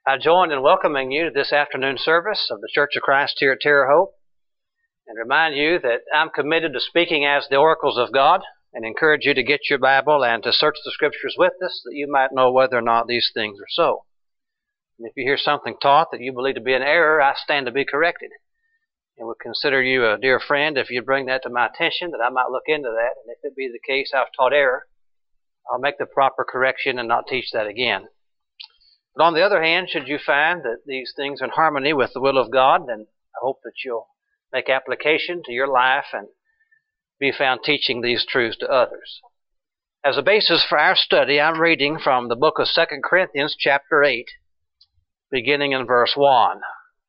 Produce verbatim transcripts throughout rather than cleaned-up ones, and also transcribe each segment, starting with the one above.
I join in welcoming you to this afternoon service of the Church of Christ here at Terre Haute, and remind you that I'm committed to speaking as the oracles of God, and encourage you to get your Bible and to search the Scriptures with us, that you might know whether or not these things are so. And if you hear something taught that you believe to be an error, I stand to be corrected, and would consider you a dear friend if you bring that to my attention, that I might look into that, and if it be the case I've taught error, I'll make the proper correction and not teach that again. But on the other hand, should you find that these things are in harmony with the will of God, then I hope that you'll make application to your life and be found teaching these truths to others. As a basis for our study, I'm reading from the book of Second Corinthians chapter eight, beginning in verse one.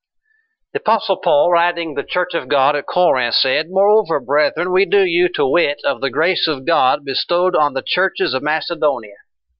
The Apostle Paul, writing the church of God at Corinth, said, "Moreover, brethren, we do you to wit of the grace of God bestowed on the churches of Macedonia,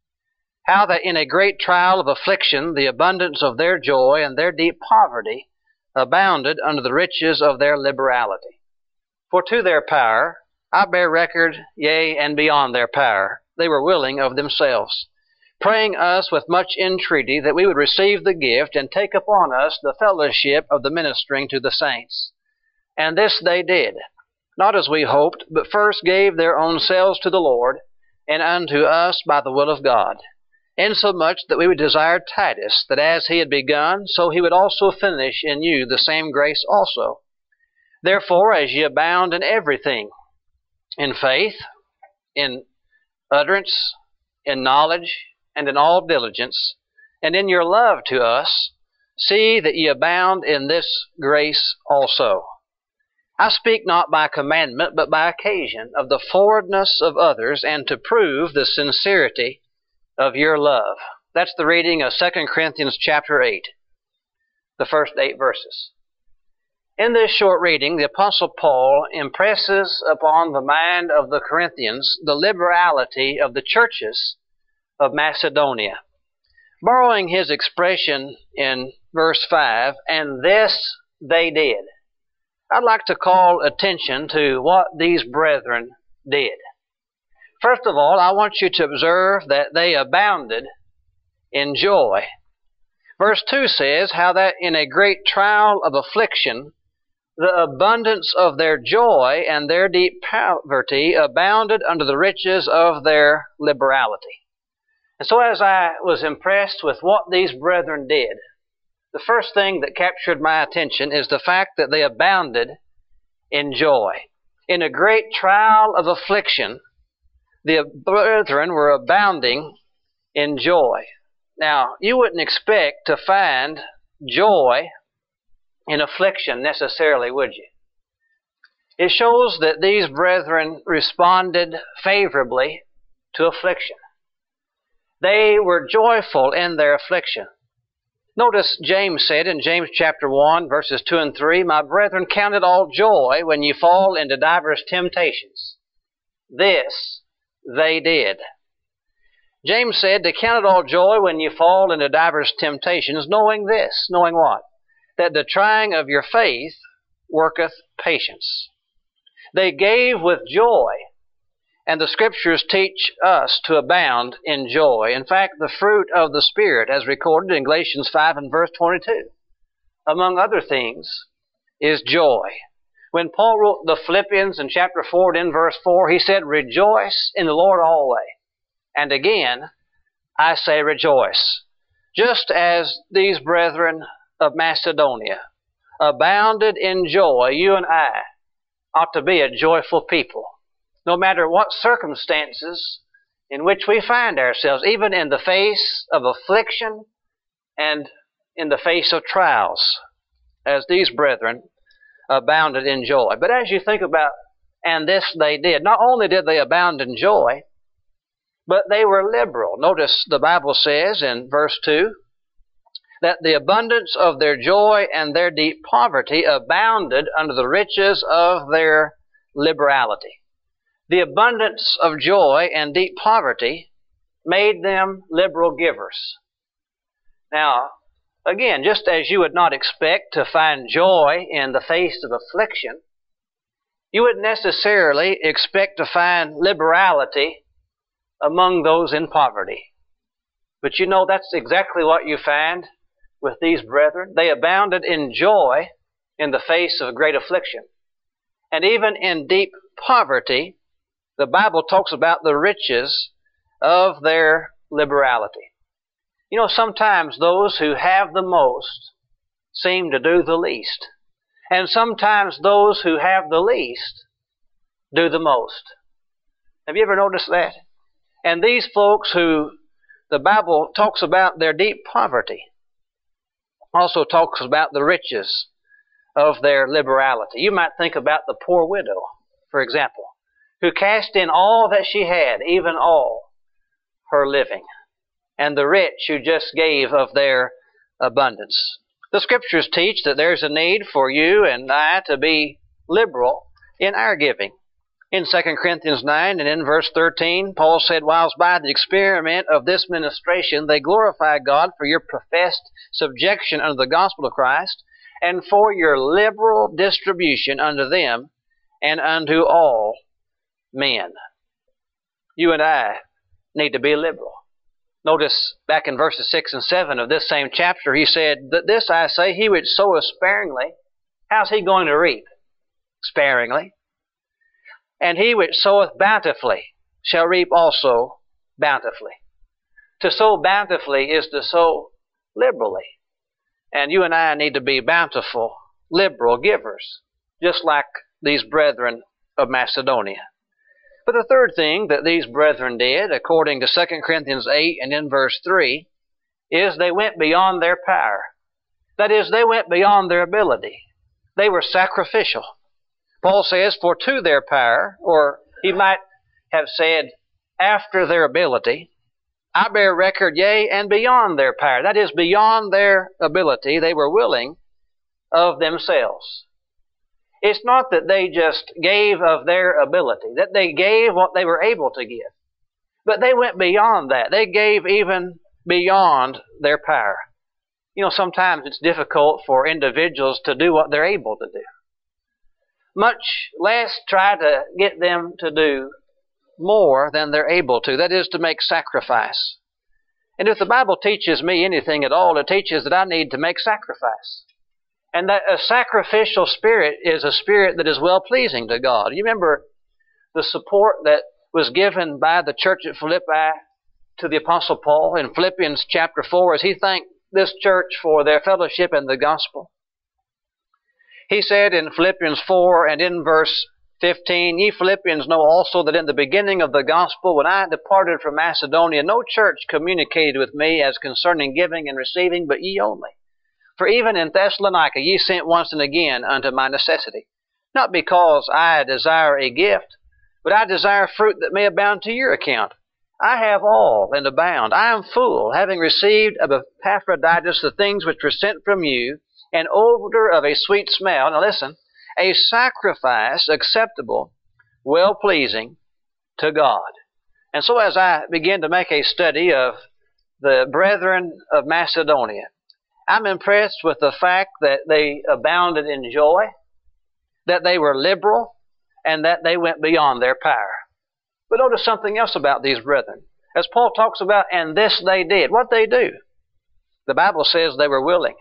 how that in a great trial of affliction the abundance of their joy and their deep poverty abounded under the riches of their liberality. For to their power I bear record, yea, and beyond their power, they were willing of themselves, praying us with much entreaty that we would receive the gift and take upon us the fellowship of the ministering to the saints. And this they did, not as we hoped, but first gave their own selves to the Lord, and unto us by the will of God, insomuch that we would desire Titus, that as he had begun, so he would also finish in you the same grace also. Therefore, as ye abound in everything, in faith, in utterance, in knowledge, and in all diligence, and in your love to us, see that ye abound in this grace also. I speak not by commandment, but by occasion of the forwardness of others, and to prove the sincerity of your love." That's the reading of Second Corinthians chapter eight, the first eight verses. In this short reading, the Apostle Paul impresses upon the mind of the Corinthians the liberality of the churches of Macedonia. Borrowing his expression in verse five, "and this they did," I'd like to call attention to what these brethren did. First of all, I want you to observe that they abounded in joy. Verse two says, "how that in a great trial of affliction the abundance of their joy and their deep poverty abounded under the riches of their liberality." And so as I was impressed with what these brethren did, the first thing that captured my attention is the fact that they abounded in joy. In a great trial of affliction, the brethren were abounding in joy. Now, you wouldn't expect to find joy in affliction necessarily, would you? It shows that these brethren responded favorably to affliction. They were joyful in their affliction. Notice James said in James chapter one, verses two and three, "My brethren, count it all joy when you fall into divers temptations." This they did. James said to count it all joy when you fall into divers temptations, knowing this, knowing what? That the trying of your faith worketh patience. They gave with joy, and the Scriptures teach us to abound in joy. In fact, the fruit of the Spirit, as recorded in Galatians five and verse twenty-two, among other things, is joy. When Paul wrote the Philippians in chapter four and in verse four, he said, "Rejoice in the Lord always." And again, I say rejoice. Just as these brethren of Macedonia abounded in joy, you and I ought to be a joyful people, no matter what circumstances in which we find ourselves, even in the face of affliction and in the face of trials, as these brethren abounded in joy. But as you think about, "and this they did," not only did they abound in joy, but they were liberal. Notice the Bible says in verse two, that the abundance of their joy and their deep poverty abounded under the riches of their liberality. The abundance of joy and deep poverty made them liberal givers. Now, again, just as you would not expect to find joy in the face of affliction, you wouldn't necessarily expect to find liberality among those in poverty. But you know, that's exactly what you find with these brethren. They abounded in joy in the face of great affliction. And even in deep poverty, the Bible talks about the riches of their liberality. You know, sometimes those who have the most seem to do the least. And sometimes those who have the least do the most. Have you ever noticed that? And these folks who the Bible talks about their deep poverty also talks about the riches of their liberality. You might think about the poor widow, for example, who cast in all that she had, even all her living, and the rich who just gave of their abundance. The Scriptures teach that there's a need for you and I to be liberal in our giving. In Second Corinthians nine and in verse thirteen, Paul said, "Whilst by the experiment of this ministration they glorify God for your professed subjection unto the gospel of Christ, and for your liberal distribution unto them and unto all men." You and I need to be liberal. Notice back in verses six and seven of this same chapter, he said, "That this I say, he which soweth sparingly, how's he going to reap? Sparingly. And he which soweth bountifully shall reap also bountifully." To sow bountifully is to sow liberally. And you and I need to be bountiful, liberal givers, just like these brethren of Macedonia. But the third thing that these brethren did, according to Second Corinthians eight and in verse three, is they went beyond their power. That is, they went beyond their ability. They were sacrificial. Paul says, "For to their power," or he might have said, "after their ability, I bear record, yea, and beyond their power." That is, beyond their ability, they were willing of themselves. It's not that they just gave of their ability, that they gave what they were able to give. But they went beyond that. They gave even beyond their power. You know, sometimes it's difficult for individuals to do what they're able to do, much less try to get them to do more than they're able to. That is, to make sacrifice. And if the Bible teaches me anything at all, it teaches that I need to make sacrifice. And that a sacrificial spirit is a spirit that is well-pleasing to God. You remember the support that was given by the church at Philippi to the Apostle Paul in Philippians chapter four as he thanked this church for their fellowship in the gospel. He said in Philippians four and in verse fifteen, "Ye Philippians know also that in the beginning of the gospel, when I departed from Macedonia, no church communicated with me as concerning giving and receiving, but ye only. For even in Thessalonica ye sent once and again unto my necessity. Not because I desire a gift, but I desire fruit that may abound to your account. I have all and abound. I am full, having received of Epaphroditus the things which were sent from you, an odor of a sweet smell." Now listen, "a sacrifice acceptable, well-pleasing to God." And so as I begin to make a study of the brethren of Macedonia, I'm impressed with the fact that they abounded in joy, that they were liberal, and that they went beyond their power. But notice something else about these brethren. As Paul talks about, "and this they did." What they do? The Bible says they were willing.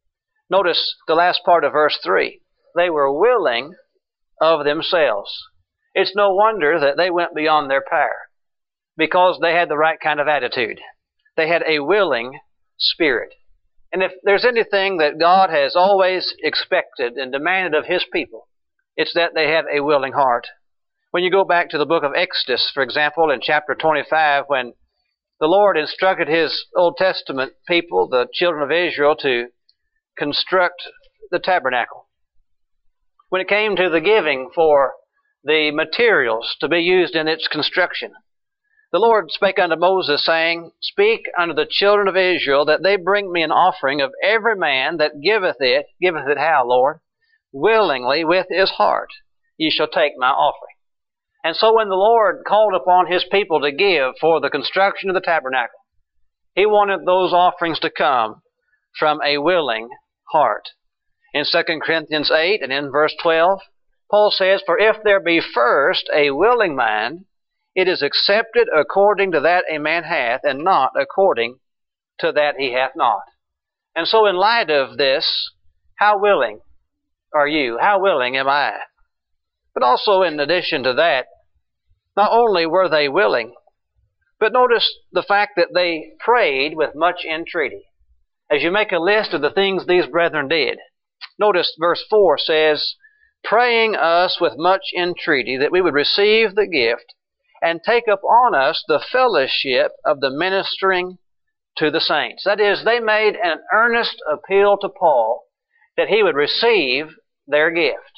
Notice the last part of verse three. They were willing of themselves. It's no wonder that they went beyond their power, because they had the right kind of attitude. They had a willing spirit. And if there's anything that God has always expected and demanded of His people, it's that they have a willing heart. When you go back to the book of Exodus, for example, in chapter twenty-five, when the Lord instructed His Old Testament people, the children of Israel, to construct the tabernacle. When it came to the giving for the materials to be used in its construction, the Lord spake unto Moses, saying, "Speak unto the children of Israel that they bring me an offering of every man that giveth it." Giveth it how, Lord? "Willingly with his heart. Ye shall take my offering." And so when the Lord called upon His people to give for the construction of the tabernacle, He wanted those offerings to come from a willing heart. In Second Corinthians eight and in verse twelve, Paul says, "For if there be first a willing mind, it is accepted according to that a man hath, and not according to that he hath not." And so in light of this, how willing are you? How willing am I? But also in addition to that, not only were they willing, but notice the fact that they prayed with much entreaty. As you make a list of the things these brethren did, notice verse four says, praying us with much entreaty that we would receive the gift and take upon us the fellowship of the ministering to the saints. That is, they made an earnest appeal to Paul that he would receive their gift.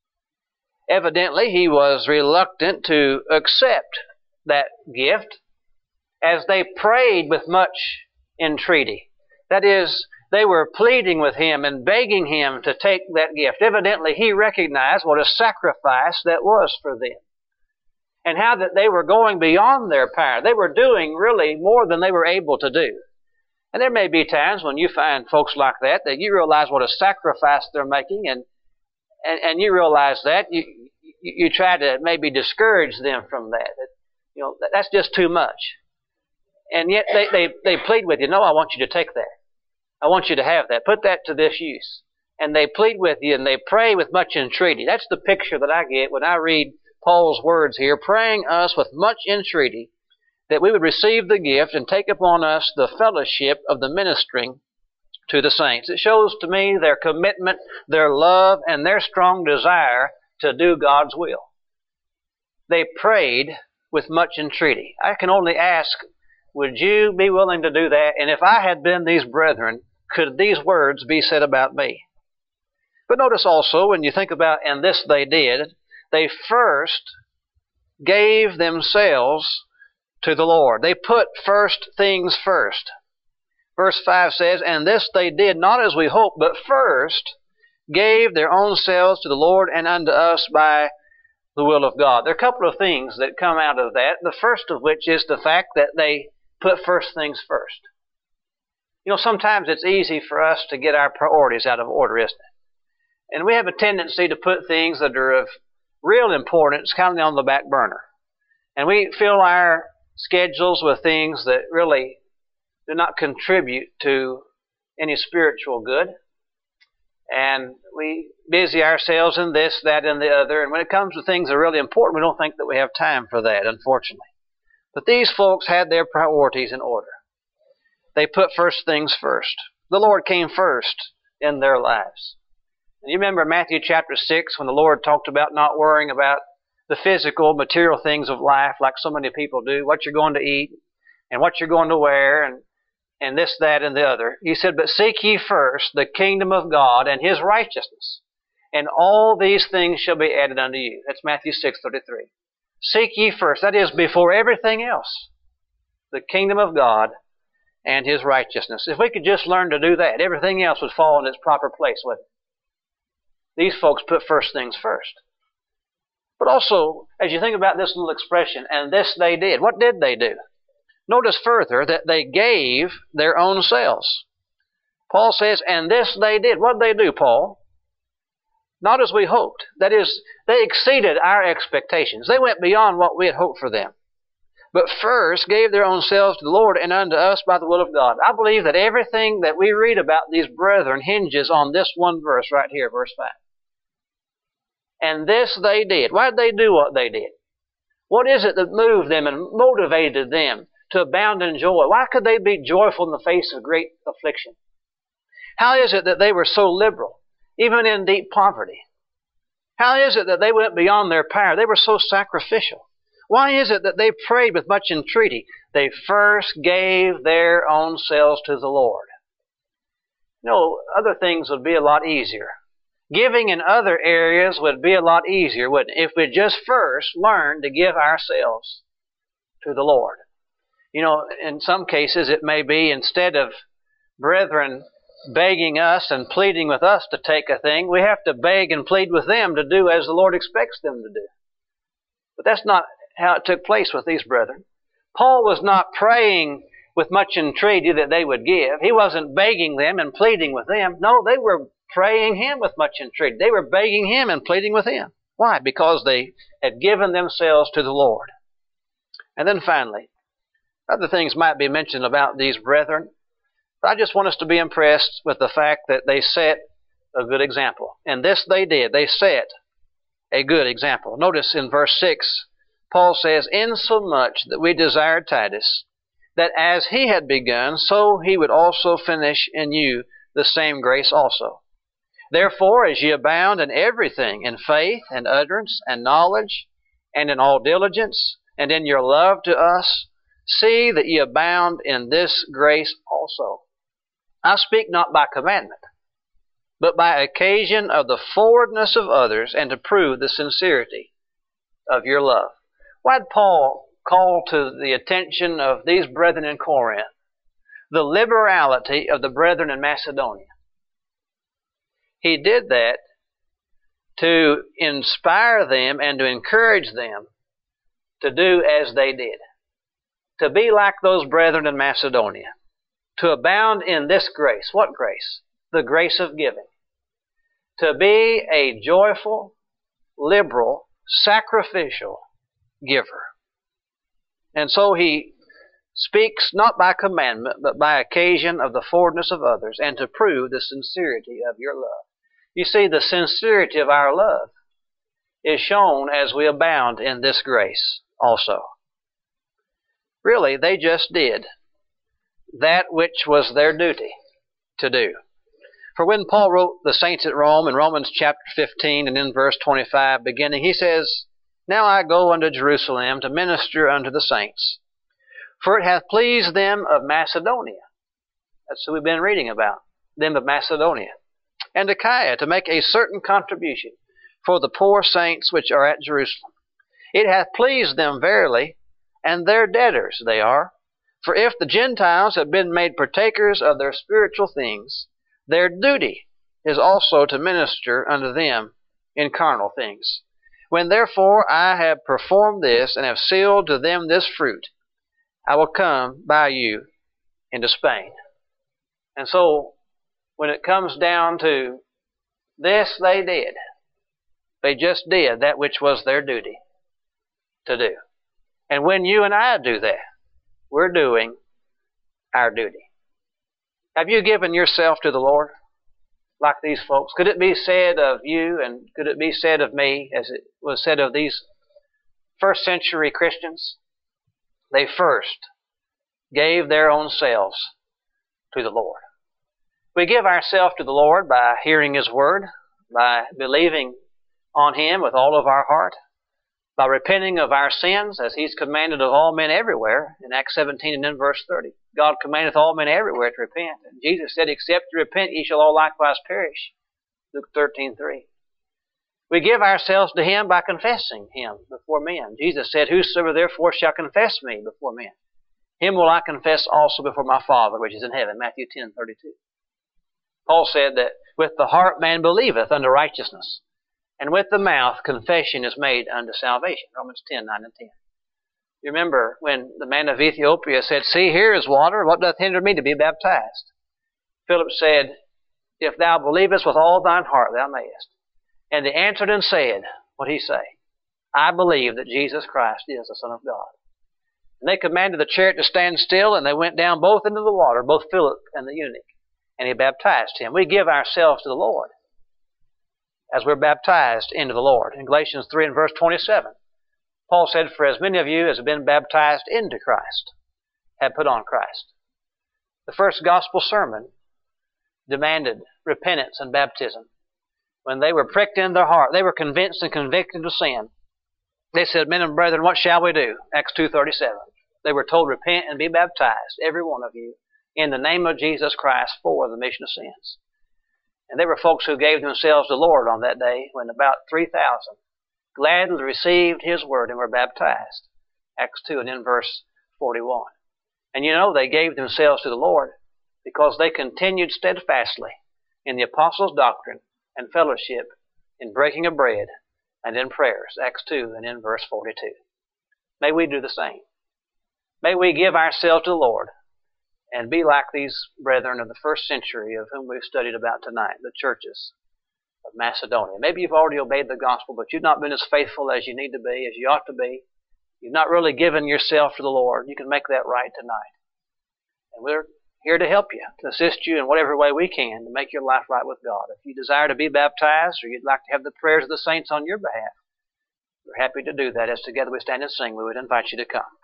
Evidently, he was reluctant to accept that gift as they prayed with much entreaty. That is, they were pleading with him and begging him to take that gift. Evidently, he recognized what a sacrifice that was for them, and how that they were going beyond their power. They were doing really more than they were able to do. And there may be times when you find folks like that, that you realize what a sacrifice they're making, and and, and you realize that, you, you you try to maybe discourage them from that. that you know, that, that's just too much. And yet they, they, they plead with you, no, I want you to take that. I want you to have that. Put that to this use. And they plead with you and they pray with much entreaty. That's the picture that I get when I read Paul's words here, praying us with much entreaty that we would receive the gift and take upon us the fellowship of the ministering to the saints. It shows to me their commitment, their love, and their strong desire to do God's will. They prayed with much entreaty. I can only ask, would you be willing to do that? And if I had been these brethren, could these words be said about me? But notice also, when you think about, and this they did, they first gave themselves to the Lord. They put first things first. Verse five says, and this they did not as we hoped, but first gave their own selves to the Lord and unto us by the will of God. There are a couple of things that come out of that. The first of which is the fact that they put first things first. You know, sometimes it's easy for us to get our priorities out of order, isn't it? And we have a tendency to put things that are of real importance kind of on the back burner. And we fill our schedules with things that really do not contribute to any spiritual good. And we busy ourselves in this, that, and the other. And when it comes to things that are really important, we don't think that we have time for that, unfortunately. But these folks had their priorities in order. They put first things first. The Lord came first in their lives. And you remember Matthew chapter six when the Lord talked about not worrying about the physical, material things of life like so many people do, what you're going to eat and what you're going to wear and, and this, that, and the other. He said, but seek ye first the kingdom of God and His righteousness, and all these things shall be added unto you. That's Matthew six thirty-three. Seek ye first, that is, before everything else, the kingdom of God and His righteousness. If we could just learn to do that, everything else would fall in its proper place, wouldn't it? These folks put first things first. But also, as you think about this little expression, and this they did, what did they do? Notice further that they gave their own selves. Paul says, and this they did. What did they do, Paul? Not as we hoped. That is, they exceeded our expectations. They went beyond what we had hoped for them. But first gave their own selves to the Lord and unto us by the will of God. I believe that everything that we read about these brethren hinges on this one verse right here, verse five. And this they did. Why did they do what they did? What is it that moved them and motivated them to abound in joy? Why could they be joyful in the face of great affliction? How is it that they were so liberal, even in deep poverty? How is it that they went beyond their power? They were so sacrificial. Why is it that they prayed with much entreaty? They first gave their own selves to the Lord. You know, other things would be a lot easier. Giving in other areas would be a lot easier, wouldn't it? If we just first learned to give ourselves to the Lord. You know, in some cases it may be instead of brethren begging us and pleading with us to take a thing, we have to beg and plead with them to do as the Lord expects them to do. But that's not how it took place with these brethren. Paul was not praying with much entreaty that they would give. He wasn't begging them and pleading with them. No, they were praying him with much entreaty. They were begging him and pleading with him. Why? Because they had given themselves to the Lord. And then finally, other things might be mentioned about these brethren. But I just want us to be impressed with the fact that they set a good example. And this they did. They set a good example. Notice in verse six, Paul says, "Insomuch that we desired Titus, that as he had begun, so he would also finish in you the same grace also. Therefore, as ye abound in everything, in faith and utterance and knowledge, and in all diligence, and in your love to us, see that ye abound in this grace also. I speak not by commandment, but by occasion of the forwardness of others, and to prove the sincerity of your love." Why did Paul call to the attention of these brethren in Corinth the liberality of the brethren in Macedonia? He did that to inspire them and to encourage them to do as they did, to be like those brethren in Macedonia, to abound in this grace. What grace? The grace of giving. To be a joyful, liberal, sacrificial giver. And so he speaks not by commandment, but by occasion of the forwardness of others, and to prove the sincerity of your love. You see, the sincerity of our love is shown as we abound in this grace also. Really, they just did that which was their duty to do. For when Paul wrote the saints at Rome in Romans chapter fifteen and in verse twenty-five beginning, he says, "Now I go unto Jerusalem to minister unto the saints, for it hath pleased them of Macedonia." That's who we've been reading about, them of Macedonia. "And Achaia, to make a certain contribution for the poor saints which are at Jerusalem. It hath pleased them verily, and their debtors they are. For if the Gentiles have been made partakers of their spiritual things, their duty is also to minister unto them in carnal things. When therefore I have performed this, and have sealed to them this fruit, I will come by you into Spain." And so, when it comes down to this, they did. They just did that which was their duty to do. And when you and I do that, we're doing our duty. Have you given yourself to the Lord like these folks? Could it be said of you, and could it be said of me, as it was said of these first century Christians? They first gave their own selves to the Lord. We give ourselves to the Lord by hearing His Word, by believing on Him with all of our heart, by repenting of our sins, as He's commanded of all men everywhere, in Acts seventeen and in verse thirty. God commandeth all men everywhere to repent. And Jesus said, "Except you repent, ye shall all likewise perish." Luke thirteen three. We give ourselves to Him by confessing Him before men. Jesus said, "Whosoever therefore shall confess me before men, him will I confess also before my Father which is in heaven." Matthew ten thirty-two. Paul said that with the heart man believeth unto righteousness, and with the mouth confession is made unto salvation. Romans ten nine and ten. You remember when the man of Ethiopia said, "See, here is water. What doth hinder me to be baptized?" Philip said, "If thou believest with all thine heart, thou mayest." And he answered and said, what he say? "I believe that Jesus Christ is the Son of God." And they commanded the chariot to stand still, and they went down both into the water, both Philip and the eunuch, and he baptized him. We give ourselves to the Lord as we're baptized into the Lord. In Galatians three and verse twenty-seven, Paul said, "For as many of you as have been baptized into Christ have put on Christ." The first gospel sermon demanded repentance and baptism. When they were pricked in their heart, they were convinced and convicted of sin. They said, "Men and brethren, what shall we do?" Acts two thirty-seven. They were told, "Repent and be baptized, every one of you, in the name of Jesus Christ for the remission of sins." And there were folks who gave themselves to the Lord on that day, when about three thousand gladly received His Word and were baptized. Acts two and in verse forty-one. And you know, they gave themselves to the Lord because they continued steadfastly in the apostles' doctrine and fellowship, in breaking of bread, and in prayers. Acts two and in verse forty-two. May we do the same. May we give ourselves to the Lord and be like these brethren of the first century of whom we've studied about tonight, the churches of Macedonia. Maybe you've already obeyed the gospel, but you've not been as faithful as you need to be, as you ought to be. You've not really given yourself to the Lord. You can make that right tonight. And we're here to help you, to assist you in whatever way we can to make your life right with God. If you desire to be baptized or you'd like to have the prayers of the saints on your behalf, we're happy to do that. As together we stand and sing, we would invite you to come.